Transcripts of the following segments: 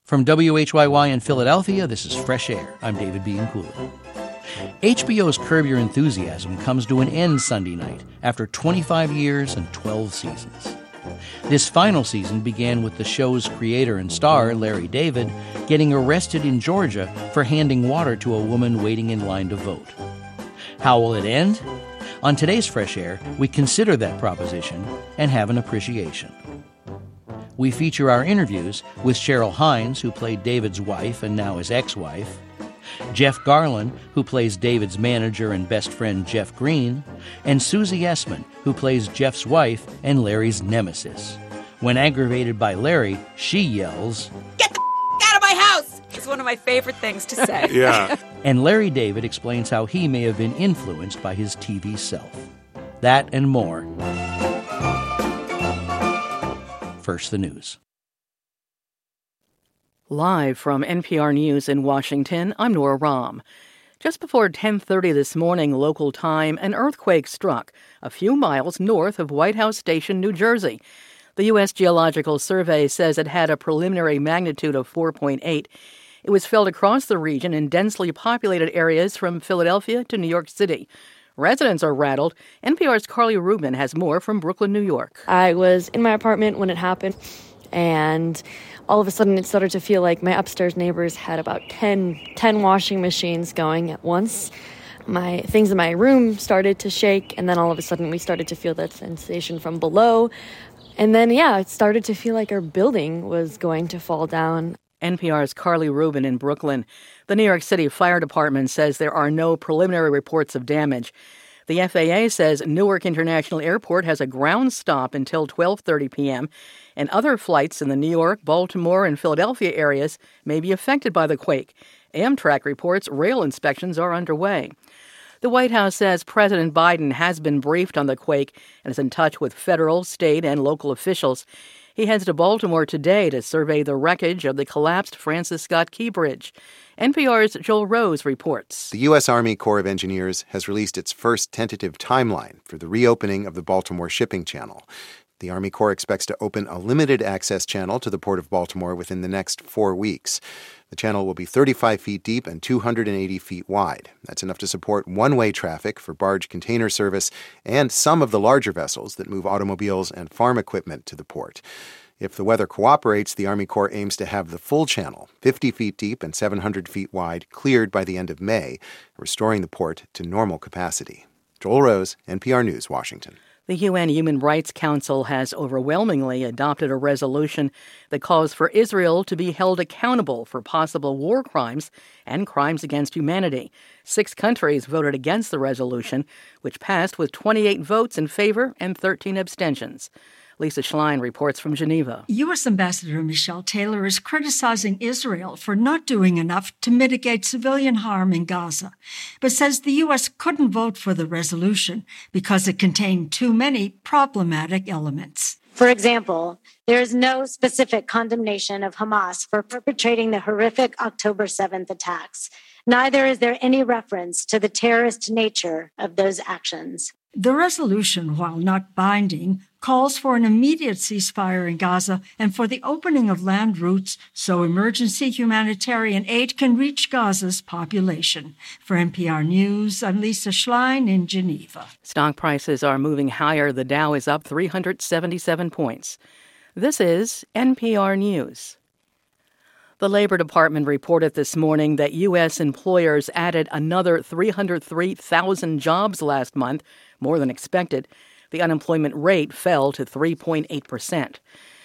From WHYY in Philadelphia, this is Fresh Air. I'm David Bianculli. HBO's Curb Your Enthusiasm comes to an end Sunday night after 25 years and 12 seasons. This final season began with the show's creator and star, Larry David, getting arrested in Georgia for handing water to a woman waiting in line to vote. How will it end? On today's Fresh Air, we consider that proposition and have an appreciation. We feature our interviews with Cheryl Hines, who played David's wife and now his ex-wife, Jeff Garlin, who plays David's manager and best friend Jeff Green, and Susie Essman, who plays Jeff's wife and Larry's nemesis. When aggravated by Larry, she yells, "Get the out of my house!" It's one of my favorite things to say. Yeah. And Larry David explains how he may have been influenced by his TV self. That and more. First, the news. Live from NPR News in Washington, I'm Nora Rahm. Just before 10:30 this morning local time, an earthquake struck a few miles north of White House Station, New Jersey. The U.S. Geological Survey says it had a preliminary magnitude of 4.8. It was felt across the region in densely populated areas from Philadelphia to New York City. Residents are rattled. NPR's Carly Rubin has more from Brooklyn, New York. I was in my apartment when it happened, and all of a sudden it started to feel like my upstairs neighbors had about 10 washing machines going at once. My things in my room started to shake, and then all of a sudden we started to feel that sensation from below. And then, it started to feel like our building was going to fall down. NPR's Carly Rubin in Brooklyn. The New York City Fire Department says there are no preliminary reports of damage. The FAA says Newark International Airport has a ground stop until 12:30 p.m., and other flights in the New York, Baltimore, and Philadelphia areas may be affected by the quake. Amtrak reports rail inspections are underway. The White House says President Biden has been briefed on the quake and is in touch with federal, state, and local officials. He heads to Baltimore today to survey the wreckage of the collapsed Francis Scott Key Bridge. NPR's Joel Rose reports. The U.S. Army Corps of Engineers has released its first tentative timeline for the reopening of the Baltimore shipping channel. The Army Corps expects to open a limited access channel to the Port of Baltimore within the next 4 weeks. The channel will be 35 feet deep and 280 feet wide. That's enough to support one-way traffic for barge container service and some of the larger vessels that move automobiles and farm equipment to the port. If the weather cooperates, the Army Corps aims to have the full channel, 50 feet deep and 700 feet wide, cleared by the end of May, restoring the port to normal capacity. Joel Rose, NPR News, Washington. The UN Human Rights Council has overwhelmingly adopted a resolution that calls for Israel to be held accountable for possible war crimes and crimes against humanity. 6 countries voted against the resolution, which passed with 28 votes in favor and 13 abstentions. Lisa Schlein reports from Geneva. U.S. Ambassador Michelle Taylor is criticizing Israel for not doing enough to mitigate civilian harm in Gaza, but says the U.S. couldn't vote for the resolution because it contained too many problematic elements. For example, there is no specific condemnation of Hamas for perpetrating the horrific October 7th attacks. Neither is there any reference to the terrorist nature of those actions. The resolution, while not binding, calls for an immediate ceasefire in Gaza and for the opening of land routes so emergency humanitarian aid can reach Gaza's population. For NPR News, I'm Lisa Schlein in Geneva. Stock prices are moving higher. The Dow is up 377 points. This is NPR News. The Labor Department reported this morning that U.S. employers added another 303,000 jobs last month, more than expected. The unemployment rate fell to 3.8%.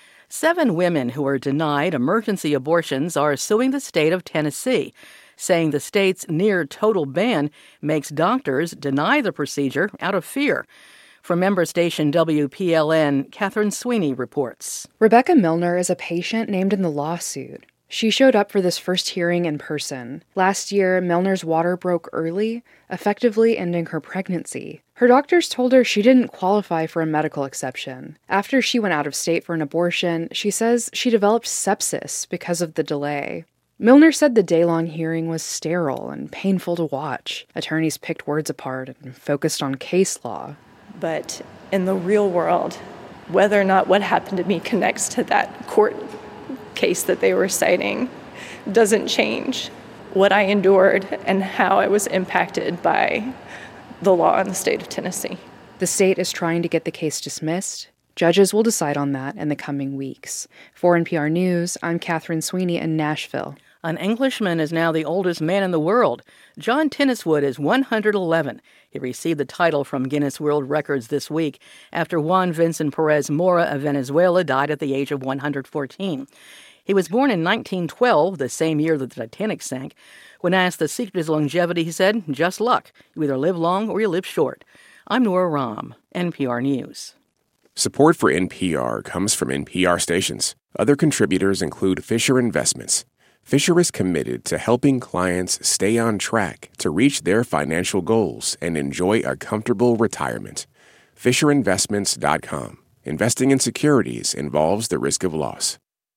7 women who were denied emergency abortions are suing the state of Tennessee, saying the state's near-total ban makes doctors deny the procedure out of fear. From member station WPLN, Catherine Sweeney reports. Rebecca Milner is a patient named in the lawsuit. She showed up for this first hearing in person. Last year, Milner's water broke early, effectively ending her pregnancy. Her doctors told her she didn't qualify for a medical exception. After she went out of state for an abortion, she says she developed sepsis because of the delay. Milner said the day-long hearing was sterile and painful to watch. Attorneys picked words apart and focused on case law. But in the real world, whether or not what happened to me connects to that court case that they were citing doesn't change what I endured and how I was impacted by the law in the state of Tennessee. The state is trying to get the case dismissed. Judges will decide on that in the coming weeks. For NPR News, I'm Catherine Sweeney in Nashville. An Englishman is now the oldest man in the world. John Tenniswood is 111. He received the title from Guinness World Records this week after Juan Vincent Perez Mora of Venezuela died at the age of 114. He was born in 1912, the same year that the Titanic sank. When asked the secret of his longevity, he said, "Just luck. You either live long or you live short." I'm Nora Rahm, NPR News. Support for NPR comes from NPR stations. Other contributors include Fisher Investments. Fisher is committed to helping clients stay on track to reach their financial goals and enjoy a comfortable retirement. FisherInvestments.com. Investing in securities involves the risk of loss.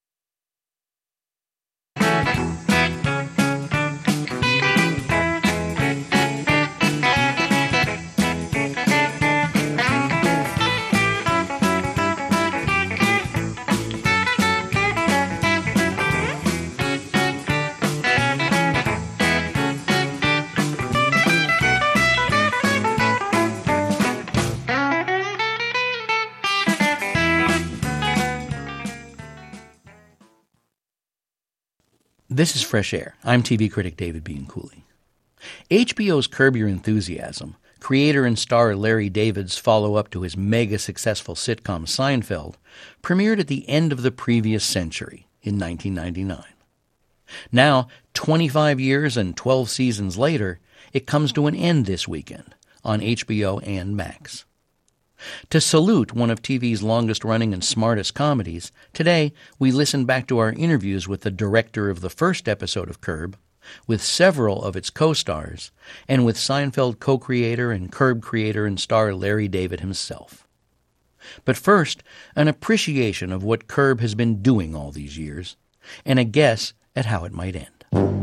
This is Fresh Air. I'm TV critic David Bianculli. HBO's Curb Your Enthusiasm, creator and star Larry David's follow-up to his mega-successful sitcom Seinfeld, premiered at the end of the previous century in 1999. Now, 25 years and 12 seasons later, it comes to an end this weekend on HBO and Max. To salute one of TV's longest-running and smartest comedies, today we listen back to our interviews with the director of the first episode of Curb, with several of its co-stars, and with Seinfeld co-creator and Curb creator and star Larry David himself. But first, an appreciation of what Curb has been doing all these years, and a guess at how it might end.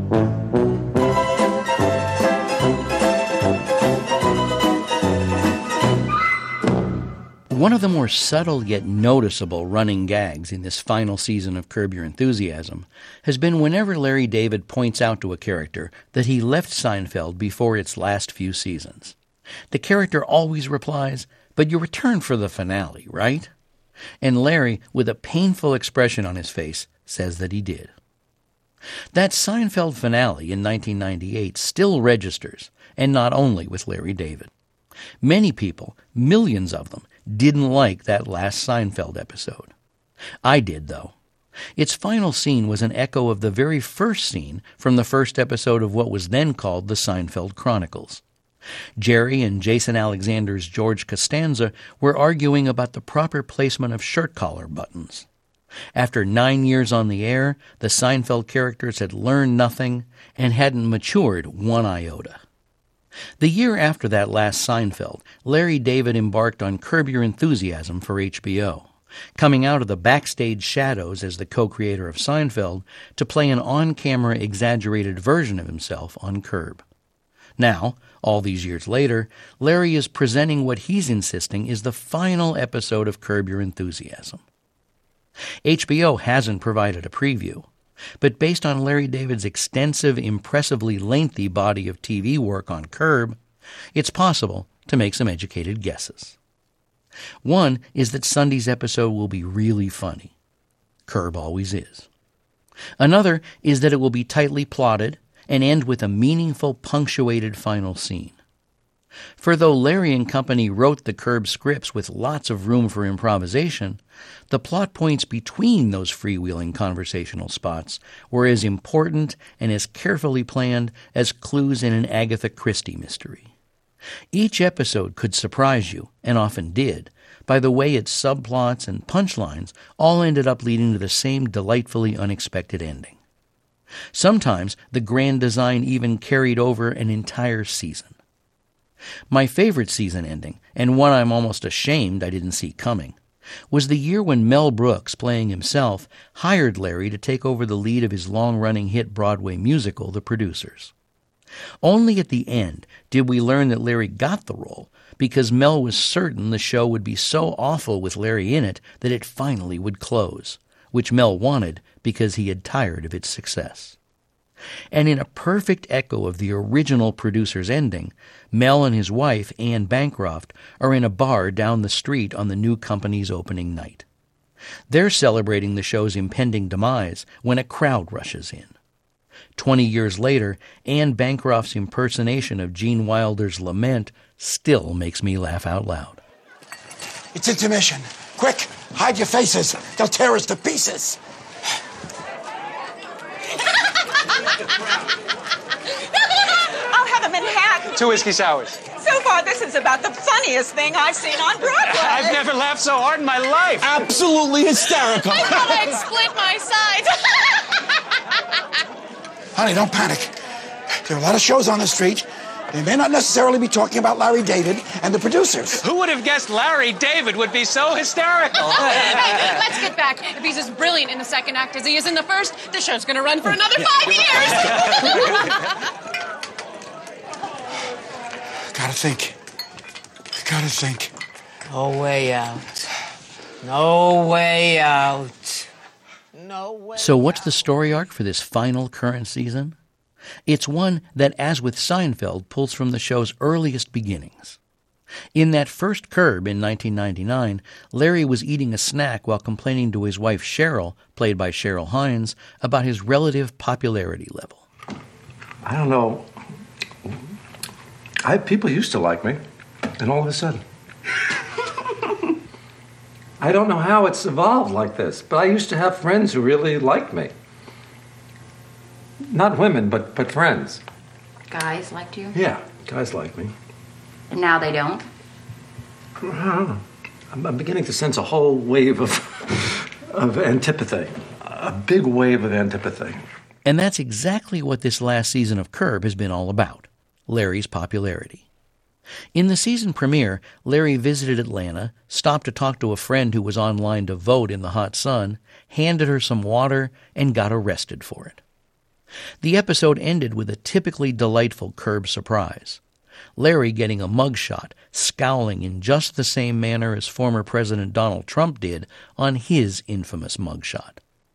One of the more subtle yet noticeable running gags in this final season of Curb Your Enthusiasm has been whenever Larry David points out to a character that he left Seinfeld before its last few seasons. The character always replies, "But you returned for the finale, right?" And Larry, with a painful expression on his face, says that he did. That Seinfeld finale in 1998 still registers, and not only with Larry David. Many people, millions of them, didn't like that last Seinfeld episode. I did, though. Its final scene was an echo of the very first scene from the first episode of what was then called the Seinfeld Chronicles. Jerry and Jason Alexander's George Costanza were arguing about the proper placement of shirt collar buttons. After 9 years on the air, the Seinfeld characters had learned nothing and hadn't matured one iota. The year after that last Seinfeld, Larry David embarked on Curb Your Enthusiasm for HBO, coming out of the backstage shadows as the co-creator of Seinfeld to play an on-camera exaggerated version of himself on Curb. Now, all these years later, Larry is presenting what he's insisting is the final episode of Curb Your Enthusiasm. HBO hasn't provided a preview, but based on Larry David's extensive, impressively lengthy body of TV work on Curb, it's possible to make some educated guesses. One is that Sunday's episode will be really funny. Curb always is. Another is that it will be tightly plotted and end with a meaningful, punctuated final scene. For though Larry and company wrote the Curb scripts with lots of room for improvisation, the plot points between those freewheeling conversational spots were as important and as carefully planned as clues in an Agatha Christie mystery. Each episode could surprise you, and often did, by the way its subplots and punchlines all ended up leading to the same delightfully unexpected ending. Sometimes the grand design even carried over an entire season. My favorite season ending, and one I'm almost ashamed I didn't see coming, was the year when Mel Brooks, playing himself, hired Larry to take over the lead of his long-running hit Broadway musical, The Producers. Only at the end did we learn that Larry got the role because Mel was certain the show would be so awful with Larry in it that it finally would close, which Mel wanted because he had tired of its success. And in a perfect echo of the original producer's ending, Mel and his wife, Anne Bancroft, are in a bar down the street on the new company's opening night. They're celebrating the show's impending demise when a crowd rushes in. 20 years later, Anne Bancroft's impersonation of Gene Wilder's Lament still makes me laugh out loud. It's intermission. Quick, hide your faces. They'll tear us to pieces. I'll have them in hack. 2 whiskey sours. So far, this is about the funniest thing I've seen on Broadway. I've never laughed so hard in my life. Absolutely hysterical. I thought I'd split my sides. Honey, don't panic. There are a lot of shows on the street. They may not necessarily be talking about Larry David and the producers. Who would have guessed Larry David would be so hysterical? Hey, let's get back. If he's as brilliant in the second act as he is in the first, the show's going to run for another 5 years. Gotta think. No way out. No way out. No way. So what's the story arc for this final current season? It's one that, as with Seinfeld, pulls from the show's earliest beginnings. In that first Curb in 1999, Larry was eating a snack while complaining to his wife Cheryl, played by Cheryl Hines, about his relative popularity level. I don't know. People used to like me, and all of a sudden. I don't know how it's evolved like this, but I used to have friends who really liked me. Not women, but friends. Guys liked you? Yeah, guys like me. And now they don't? I don't know. I'm beginning to sense a whole wave of antipathy. A big wave of antipathy. And that's exactly what this last season of Curb has been all about, Larry's popularity. In the season premiere, Larry visited Atlanta, stopped to talk to a friend who was online to vote in the hot sun, handed her some water, and got arrested for it. The episode ended with a typically delightful Curb surprise. Larry getting a mugshot, scowling in just the same manner as former President Donald Trump did on his infamous mugshot.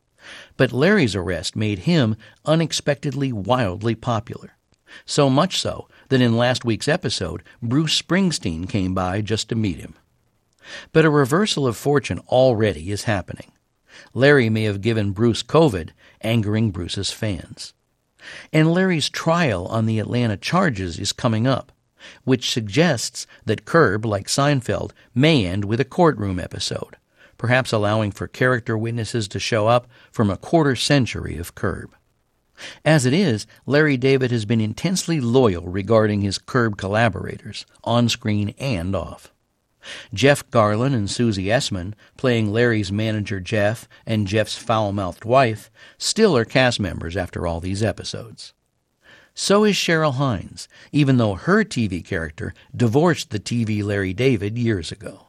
But Larry's arrest made him unexpectedly wildly popular. So much so that in last week's episode, Bruce Springsteen came by just to meet him. But a reversal of fortune already is happening. Larry may have given Bruce COVID, angering Bruce's fans. And Larry's trial on the Atlanta charges is coming up, which suggests that Curb, like Seinfeld, may end with a courtroom episode, perhaps allowing for character witnesses to show up from a quarter-century of Curb. As it is, Larry David has been intensely loyal regarding his Curb collaborators, on-screen and off. Jeff Garlin and Susie Essman, playing Larry's manager Jeff and Jeff's foul-mouthed wife, still are cast members after all these episodes. So is Cheryl Hines, even though her TV character divorced the TV Larry David years ago.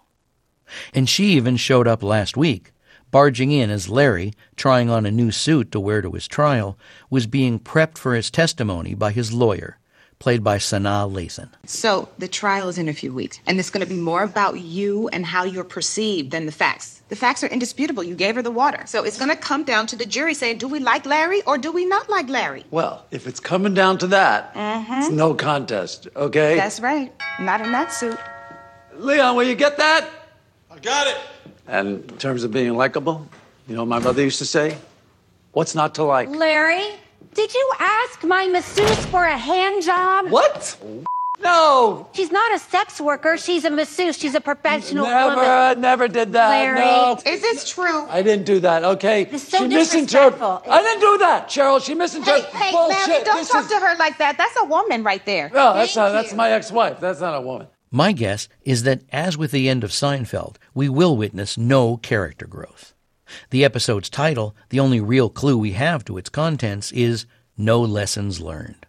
And she even showed up last week, barging in as Larry, trying on a new suit to wear to his trial, was being prepped for his testimony by his lawyer, played by Sanaa Lathan. So the trial is in a few weeks, and it's going to be more about you and how you're perceived than the facts. The facts are indisputable. You gave her the water. So it's going to come down to the jury saying, do we like Larry or do we not like Larry? Well, if it's coming down to that, it's no contest, okay? That's right. Not in that suit. Leon, will you get that? I got it. And in terms of being likable, you know what my mother used to say? What's not to like? Larry, did you ask my masseuse for a hand job? What? No. She's not a sex worker. She's a masseuse. She's a professional woman. Never did that. Larry. No. Is this true? I didn't do that, okay? It's so she misinterpreted. disrespectful. I didn't do that, Cheryl. She misinterpreted. Hey, Bullshit. Larry, don't This talk is- to her like that. That's a woman right there. No, that's my ex-wife. That's not a woman. My guess is that, as with the end of Seinfeld, we will witness no character growth. The episode's title, the only real clue we have to its contents, is No Lessons Learned.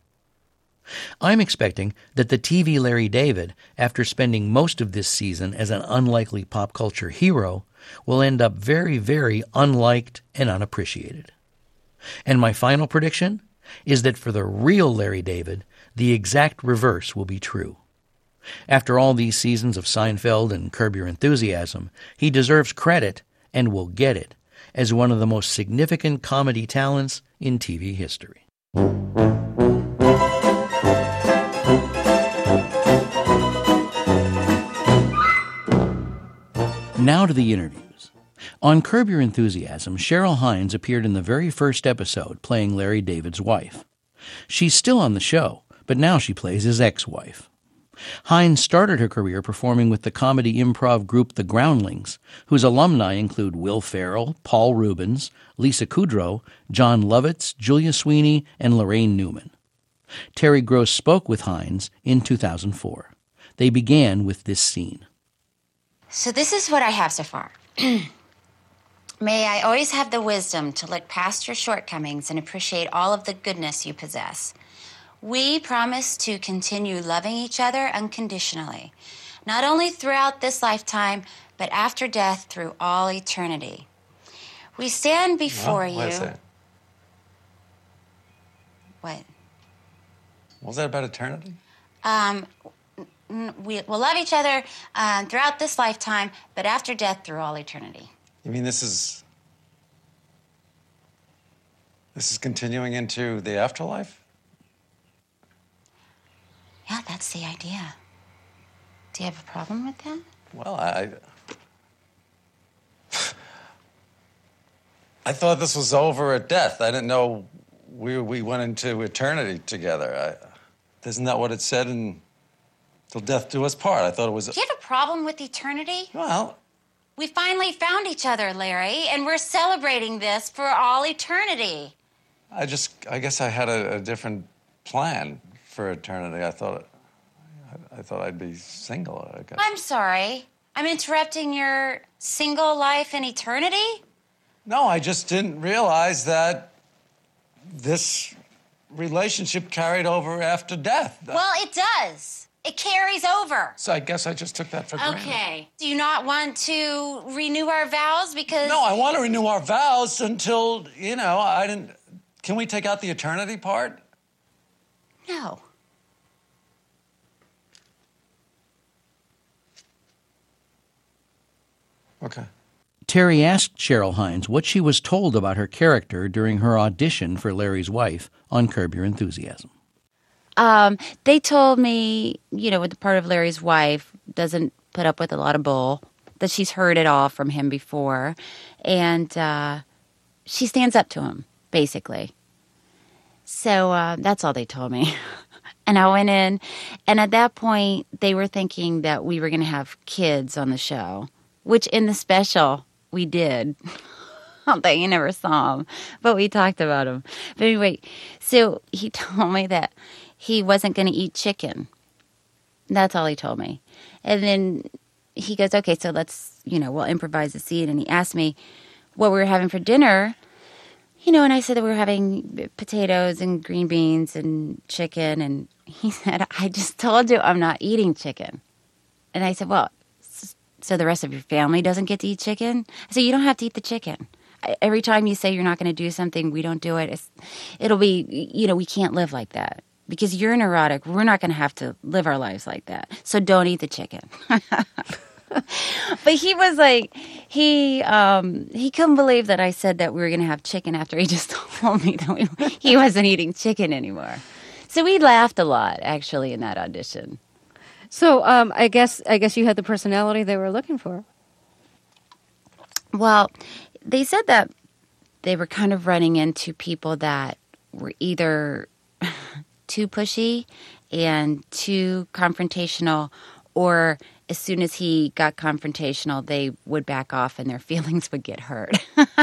I'm expecting that the TV Larry David, after spending most of this season as an unlikely pop culture hero, will end up very, very unliked and unappreciated. And my final prediction is that for the real Larry David, the exact reverse will be true. After all these seasons of Seinfeld and Curb Your Enthusiasm, he deserves credit and will get it, as one of the most significant comedy talents in TV history. Now to the interviews. On Curb Your Enthusiasm, Cheryl Hines appeared in the very first episode playing Larry David's wife. She's still on the show, but now she plays his ex-wife. Hines started her career performing with the comedy improv group The Groundlings, whose alumni include Will Ferrell, Paul Reubens, Lisa Kudrow, John Lovitz, Julia Sweeney, and Lorraine Newman. Terry Gross spoke with Hines in 2004. They began with this scene. So this is what I have so far. May I always have the wisdom to look past your shortcomings and appreciate all of the goodness you possess. We promise to continue loving each other unconditionally, not only throughout this lifetime, but after death through all eternity. We stand before you. What is that? What? Was that about eternity? We will love each other throughout this lifetime, but after death through all eternity. You mean this is continuing into the afterlife? Yeah, that's the idea. Do you have a problem with that? Well, I thought this was over at death. I didn't know we went into eternity together. Isn't that what it said in Till Death Do Us Part? I thought it was... Do you have a problem with eternity? Well... We finally found each other, Larry, and we're celebrating this for all eternity. I guess I had a different plan for eternity. I thought I'd be single, I guess. I'm sorry. I'm interrupting your single life in eternity? No, I just didn't realize that this relationship carried over after death. Well, it does. It carries over. So I guess I just took that for granted. Okay. Do you not want to renew our vows because... No, I want to renew our vows until, I didn't... Can we take out the eternity part? No. Okay. Terry asked Cheryl Hines what she was told about her character during her audition for Larry's wife on Curb Your Enthusiasm. They told me, with the part of Larry's wife, doesn't put up with a lot of bull, that she's heard it all from him before, and she stands up to him, basically. So that's all they told me. And I went in, and at that point, they were thinking that we were going to have kids on the show, which in the special, we did. Although you never saw them, but we talked about them. But anyway, so he told me that he wasn't going to eat chicken. That's all he told me. And then he goes, okay, so let's, we'll improvise a scene. And he asked me what we were having for dinner. And I said that we were having potatoes and green beans and chicken. And he said, I just told you I'm not eating chicken. And I said, well, so the rest of your family doesn't get to eat chicken? I said, you don't have to eat the chicken. Every time you say you're not going to do something, we don't do it. It'll be, we can't live like that. Because you're neurotic, we're not going to have to live our lives like that. So don't eat the chicken. But he was like, he couldn't believe that I said that we were going to have chicken after he just told me that he wasn't eating chicken anymore. So we laughed a lot, actually, in that audition. So I guess you had the personality they were looking for. Well, they said that they were kind of running into people that were either too pushy and too confrontational, or as soon as he got confrontational, they would back off and their feelings would get hurt.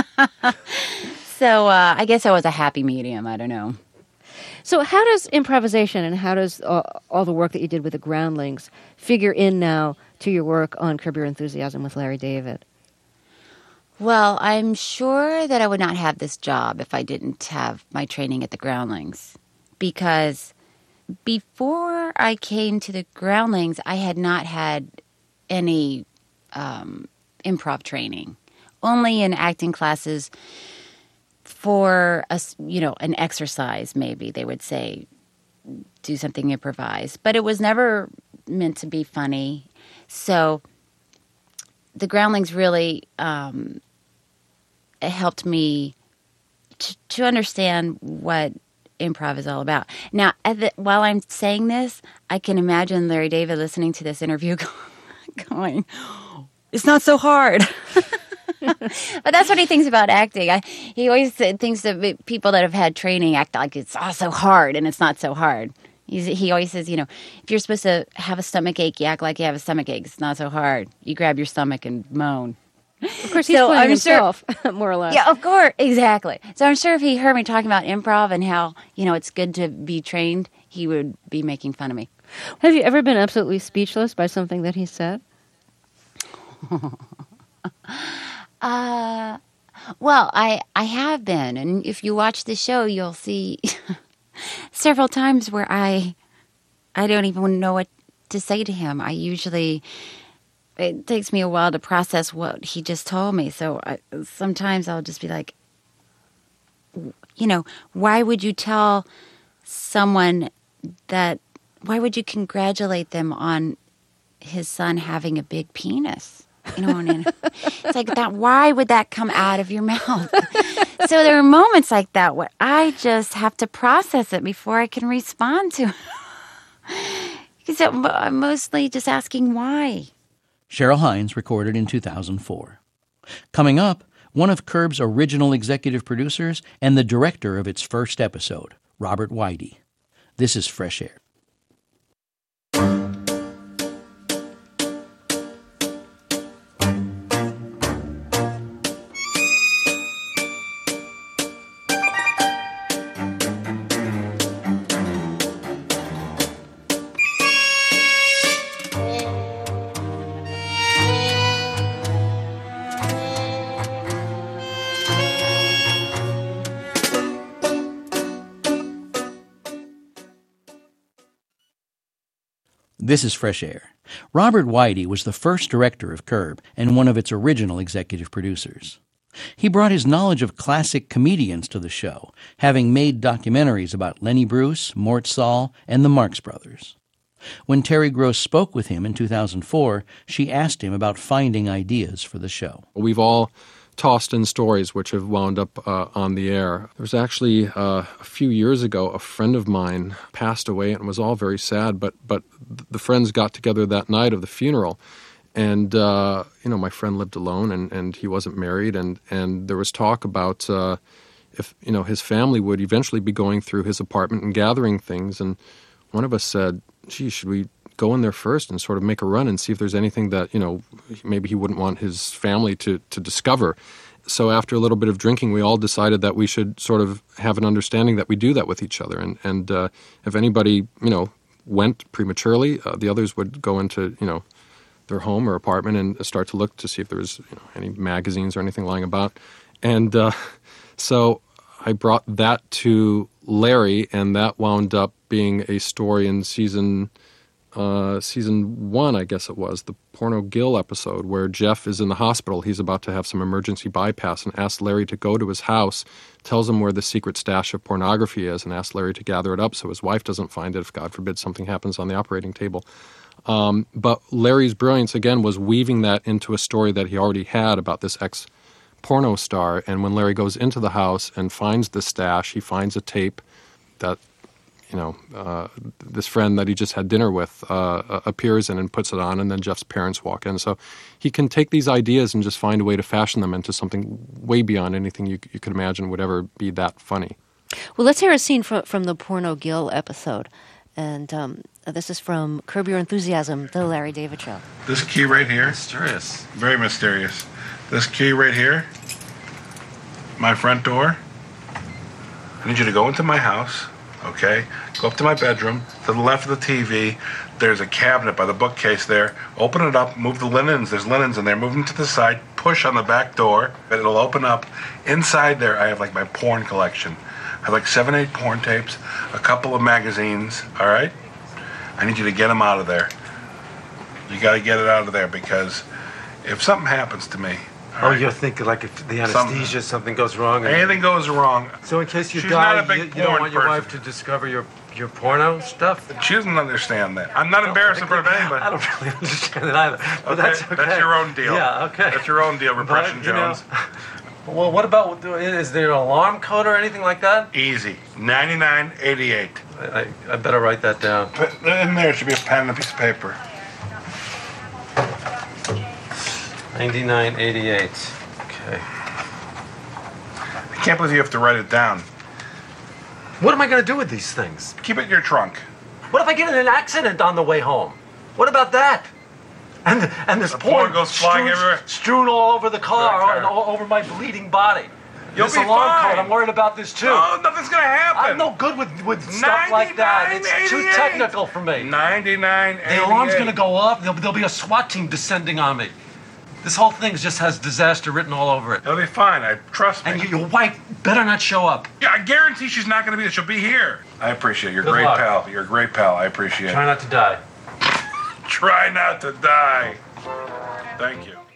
So I guess I was a happy medium. I don't know. So how does improvisation and how does all the work that you did with the Groundlings figure in now to your work on Curb Your Enthusiasm with Larry David? Well, I'm sure that I would not have this job if I didn't have my training at the Groundlings. Because before I came to the Groundlings, I had not had any improv training. Only in acting classes for an exercise, maybe they would say, do something improvised. But it was never meant to be funny. So the Groundlings really helped me to understand what improv is all about. Now, while I'm saying this, I can imagine Larry David listening to this interview going, it's not so hard. But that's what he thinks about acting. He always thinks that people that have had training act like it's all so hard, and it's not so hard. He always says, if you're supposed to have a stomach ache, you act like you have a stomach ache. It's not so hard. You grab your stomach and moan. Of course, he's playing himself, more or less. Yeah, of course. Exactly. So I'm sure if he heard me talking about improv and how, it's good to be trained, he would be making fun of me. Have you ever been absolutely speechless by something that he said? Well, I have been. And if you watch the show, you'll see several times where I don't even know what to say to him. It takes me a while to process what he just told me. So sometimes I'll just be like, why would you tell someone why would you congratulate them on his son having a big penis? It's like that. Why would that come out of your mouth? So there are moments like that where I just have to process it before I can respond to it. Because I'm mostly just asking why. Cheryl Hines recorded in 2004. Coming up, one of Curb's original executive producers and the director of its first episode, Robert Whitey. This is Fresh Air. This is Fresh Air. Robert Whitey was the first director of Curb and one of its original executive producers. He brought his knowledge of classic comedians to the show, having made documentaries about Lenny Bruce, Mort Sahl, and the Marx Brothers. When Terry Gross spoke with him in 2004, she asked him about finding ideas for the show. We've all tossed in stories which have wound up on the air. There was actually a few years ago, a friend of mine passed away, and it was all very sad, but the friends got together that night of the funeral, and my friend lived alone, and he wasn't married, and there was talk about if his family would eventually be going through his apartment and gathering things, and one of us said, gee, should we go in there first and sort of make a run and see if there's anything that, maybe he wouldn't want his family to discover. So after a little bit of drinking, we all decided that we should sort of have an understanding that we do that with each other. And if anybody, went prematurely, the others would go into, their home or apartment and start to look to see if there was any magazines or anything lying about. And so I brought that to Larry, and that wound up being a story in season 1, I guess it was, the Porno Gill episode, where Jeff is in the hospital. He's about to have some emergency bypass and asks Larry to go to his house, tells him where the secret stash of pornography is, and asks Larry to gather it up so his wife doesn't find it if, God forbid, something happens on the operating table. But Larry's brilliance, again, was weaving that into a story that he already had about this ex-porno star. And when Larry goes into the house and finds the stash, he finds a tape that this friend that he just had dinner with appears in and puts it on, and then Jeff's parents walk in. So he can take these ideas and just find a way to fashion them into something way beyond anything you could imagine would ever be that funny. Well, let's hear a scene from the Porno Gill episode. And this is from Curb Your Enthusiasm, The Larry David Show. This key right here. Mysterious. Very mysterious. This key right here, my front door. I need you to go into my house. Okay, go up to my bedroom, to the left of the TV, there's a cabinet by the bookcase there. Open it up, move the linens, there's linens in there, move them to the side, push on the back door, and it'll open up. Inside there, I have like my porn collection. I have like 7, 8 porn tapes, a couple of magazines, all right? I need you to get them out of there. You gotta get it out of there, because if something happens to me, right. You're thinking like if the anesthesia, something goes wrong. Anything goes wrong. So in case you She's die, not a big you don't want your person. wife to discover your porno stuff? She doesn't understand that. I'm not embarrassed in front of anybody. I don't really understand it either. But okay, that's okay. That's your own deal. Yeah, okay. That's your own deal, Repression Jones. Well, what about, is there an alarm code or anything like that? Easy. 9988. I better write that down. In there should be a pen and a piece of paper. 9988. Okay. I can't believe you have to write it down. What am I going to do with these things? Keep it in your trunk. What if I get in an accident on the way home? What about that? And there's porn goes flying everywhere. Strewn all over the car and all over my bleeding body. You'll This be alarm fine. code, I'm worried about this too. Oh, nothing's gonna happen. I'm no good with stuff like that. It's too technical for me. 9988. The alarm's gonna go off. There'll be a SWAT team descending on me. This whole thing just has disaster written all over it. It'll be fine. Trust me. And your wife better not show up. Yeah, I guarantee she's not gonna be there. She'll be here. I appreciate it. You're a Good great luck. pal. You're a great pal. I appreciate it. Try not to die. Try not to die. Thank you.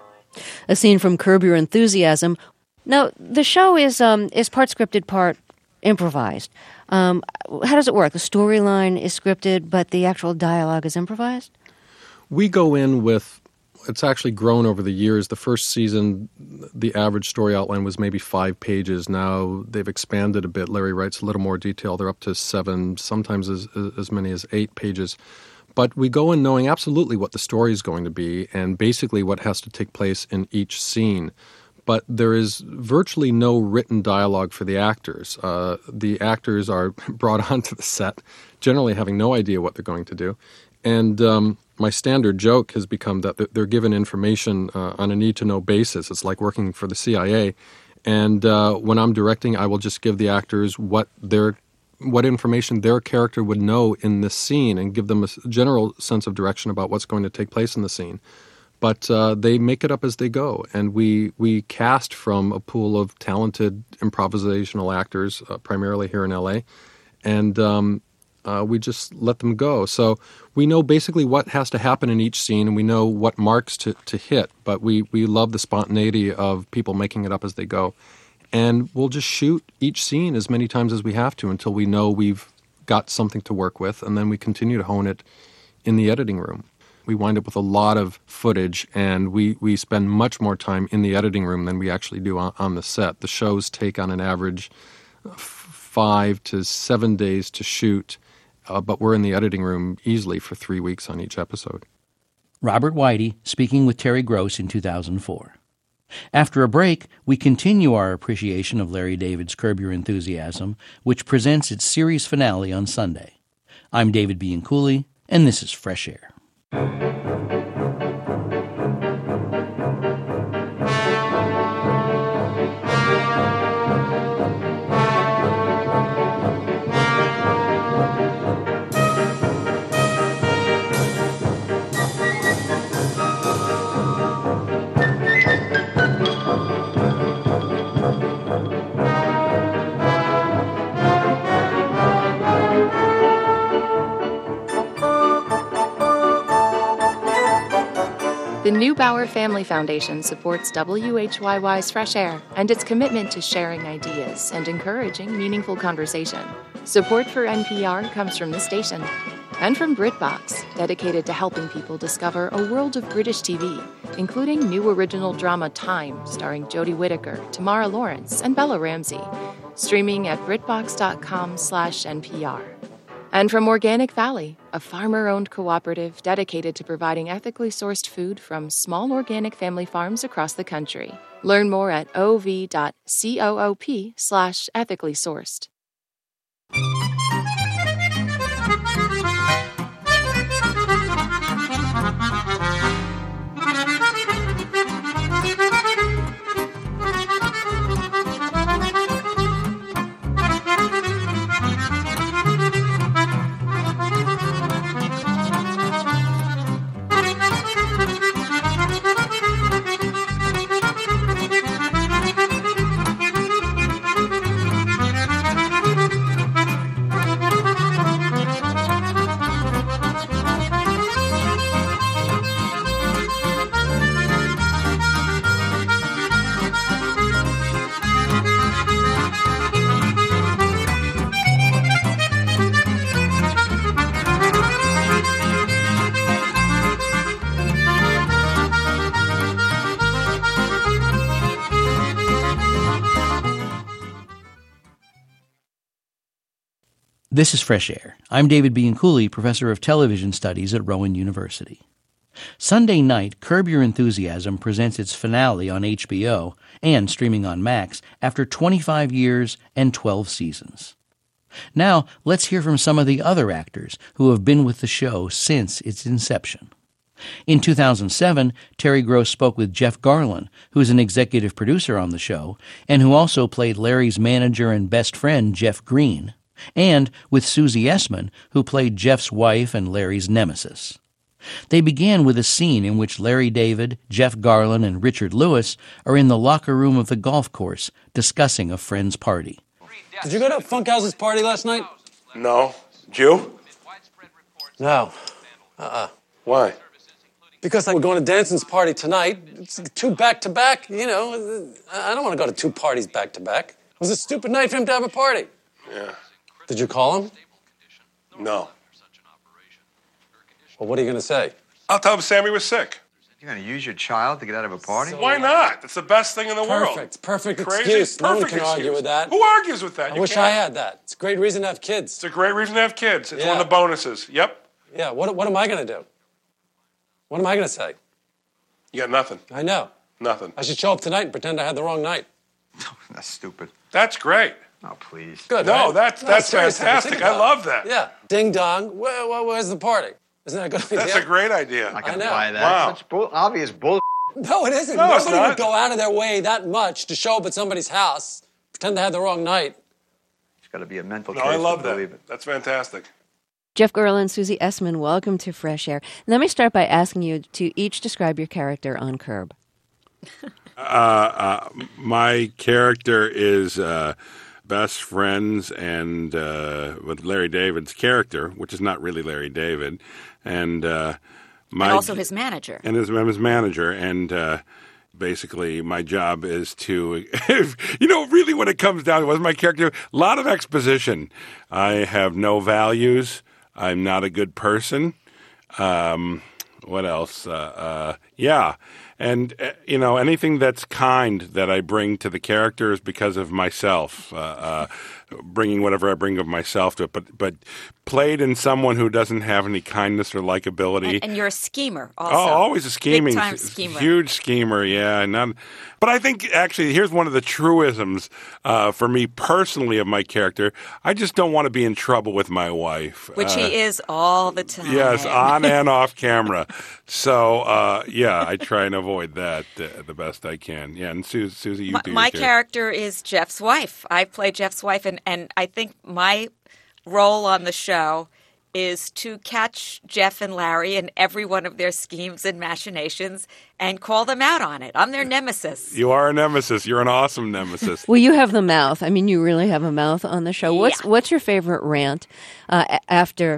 A scene from Curb Your Enthusiasm. Now, the show is part scripted, part improvised. How does it work? The storyline is scripted, but the actual dialogue is improvised? We go in with, it's actually grown over the years. The first season, the average story outline was maybe 5 pages. Now they've expanded a bit. Larry writes a little more detail. They're up to 7, sometimes as many as 8 pages. But we go in knowing absolutely what the story is going to be and basically what has to take place in each scene. But there is virtually no written dialogue for the actors. The actors are brought onto the set, generally having no idea what they're going to do. And my standard joke has become that they're given information on a need-to-know basis. It's like working for the CIA. And when I'm directing, I will just give the actors what information their character would know in this scene and give them a general sense of direction about what's going to take place in the scene. But they make it up as they go, and we cast from a pool of talented improvisational actors, primarily here in L.A., and we just let them go. So we know basically what has to happen in each scene, and we know what marks to hit, but we love the spontaneity of people making it up as they go. And we'll just shoot each scene as many times as we have to until we know we've got something to work with, and then we continue to hone it in the editing room. We wind up with a lot of footage, and we spend much more time in the editing room than we actually do on the set. The shows take on an average 5 to 7 days to shoot, but we're in the editing room easily for 3 weeks on each episode. Robert Whitey speaking with Terry Gross in 2004. After a break, we continue our appreciation of Larry David's Curb Your Enthusiasm, which presents its series finale on Sunday. I'm David Bianculli, and this is Fresh Air. The Neubauer Family Foundation supports WHYY's Fresh Air and its commitment to sharing ideas and encouraging meaningful conversation. Support for NPR comes from this station and from BritBox, dedicated to helping people discover a world of British TV, including new original drama Time, starring Jodie Whittaker, Tamara Lawrence, and Bella Ramsey, streaming at BritBox.com/NPR. And from Organic Valley, a farmer-owned cooperative dedicated to providing ethically sourced food from small organic family farms across the country. Learn more at ov.coop/ethically sourced. This is Fresh Air. I'm David Bianculli, professor of television studies at Rowan University. Sunday night, Curb Your Enthusiasm presents its finale on HBO and streaming on Max after 25 years and 12 seasons. Now, let's hear from some of the other actors who have been with the show since its inception. In 2007, Terry Gross spoke with Jeff Garlin, who is an executive producer on the show, and who also played Larry's manager and best friend, Jeff Green, and with Susie Essman, who played Jeff's wife and Larry's nemesis. They began with a scene in which Larry David, Jeff Garlin, and Richard Lewis are in the locker room of the golf course discussing a friend's party. Did you go to Funkhouse's party last night? No. Did you? No. Why? Because we're going to Danson's party tonight. It's 2 back-to-back, you know. I don't want to go to 2 parties back-to-back. It was a stupid night for him to have a party. Yeah. Did you call him? No. Well, what are you going to say? I'll tell him Sammy was sick. You're going to use your child to get out of a party? Why not? It's the best thing in the world. Perfect Crazy? excuse. No one Perfect can argue excuse. with that. Who argues with that? I You wish can't. I had that. It's a great reason to have kids. It's a great reason to have kids. It's Yeah. one of the bonuses. Yep. Yeah, what am I going to do? What am I going to say? You got nothing. I know. Nothing. I should show up tonight and pretend I had the wrong night. That's stupid. That's great. Oh, please. Good, No, right? that's seriously, fantastic. think I about love it. that. Yeah. Ding dong. Where's the party? Isn't that a good idea? That's a great idea. I can know. buy that. Wow. Such obvious bull. No, it isn't. No, it's Nobody would not. go out of their way that much to show up at somebody's house, pretend they had the wrong night. It's got to be a mental No, case I love to believe that. it. That's fantastic. Jeff Garlin, Susie Essman, welcome to Fresh Air. Let me start by asking you to each describe your character on Curb. My character is best friends and with Larry David's character, which is not really Larry David, and also his manager. And his manager, and basically my job is to, really what it comes down to was my character, a lot of exposition. I have no values. I'm not a good person. What else? Yeah. And, anything that's kind that I bring to the character is because of myself, bringing whatever I bring of myself to it. But played in someone who doesn't have any kindness or likability. And you're a schemer also. Oh, always a scheming. Big-time schemer. Huge schemer, yeah. But I think, actually, here's one of the truisms for me personally of my character. I just don't want to be in trouble with my wife. Which he is all the time. Yes, on and off camera. So, I try and avoid that the best I can. Yeah, and Susie, you do My your character is Jeff's wife. I play Jeff's wife, and I think my role on the show is to catch Jeff and Larry in every one of their schemes and machinations and call them out on it. I'm their nemesis. You are a nemesis. You're an awesome nemesis. Well, you have the mouth. I mean, you really have a mouth on the show. What's your favorite rant after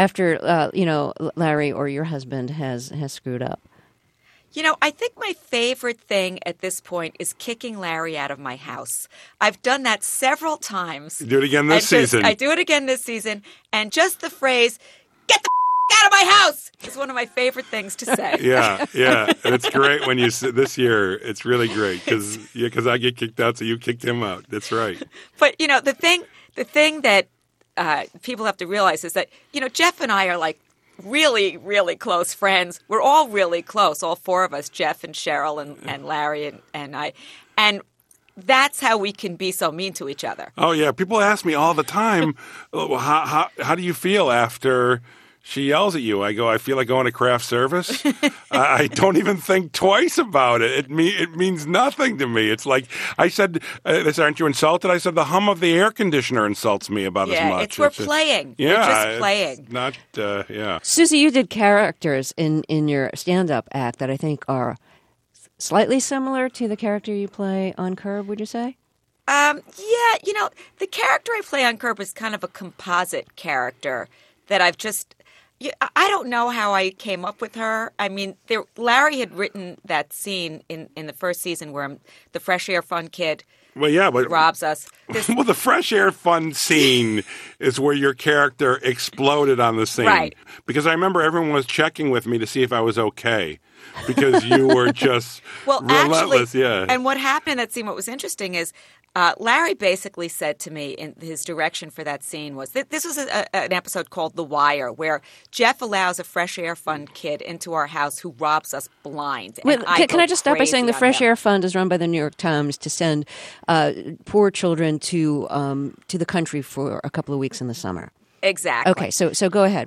Larry or your husband has screwed up? I think my favorite thing at this point is kicking Larry out of my house. I've done that several times. Do it again this season. I do it again this season. And just the phrase, "Get the out of my house," is one of my favorite things to say. Yeah. And it's great when this year, it's really great because I get kicked out, so you kicked him out. That's right. But, the thing that people have to realize is that, Jeff and I are like really, really close friends. We're all really close, all 4 of us, Jeff and Cheryl and Larry and I. And that's how we can be so mean to each other. Oh, yeah. People ask me all the time, how do you feel after she yells at you? I go, I feel like going to craft service. I don't even think twice about it. It means nothing to me. It's like I said, they said, aren't you insulted? I said, the hum of the air conditioner insults me about as much. We're playing. Yeah, we're just playing. It's not, yeah. Susie, you did characters in your stand-up act that I think are slightly similar to the character you play on Curb, would you say? The character I play on Curb is kind of a composite character that I've just... I don't know how I came up with her. I mean, Larry had written that scene in the first season where the Fresh Air Fun kid robs us. Well, the Fresh Air Fun scene is where your character exploded on the scene. Right. Because I remember everyone was checking with me to see if I was okay. because you were just relentless. Actually, and what happened in that scene, what was interesting is Larry basically said to me in his direction for that scene was that this was an episode called The Wire, where Jeff allows a Fresh Air Fund kid into our house who robs us blind. Wait, can I just start by saying the Fresh Air Fund is run by the New York Times to send poor children to the country for a couple of weeks in the summer? Exactly. Okay, so go ahead.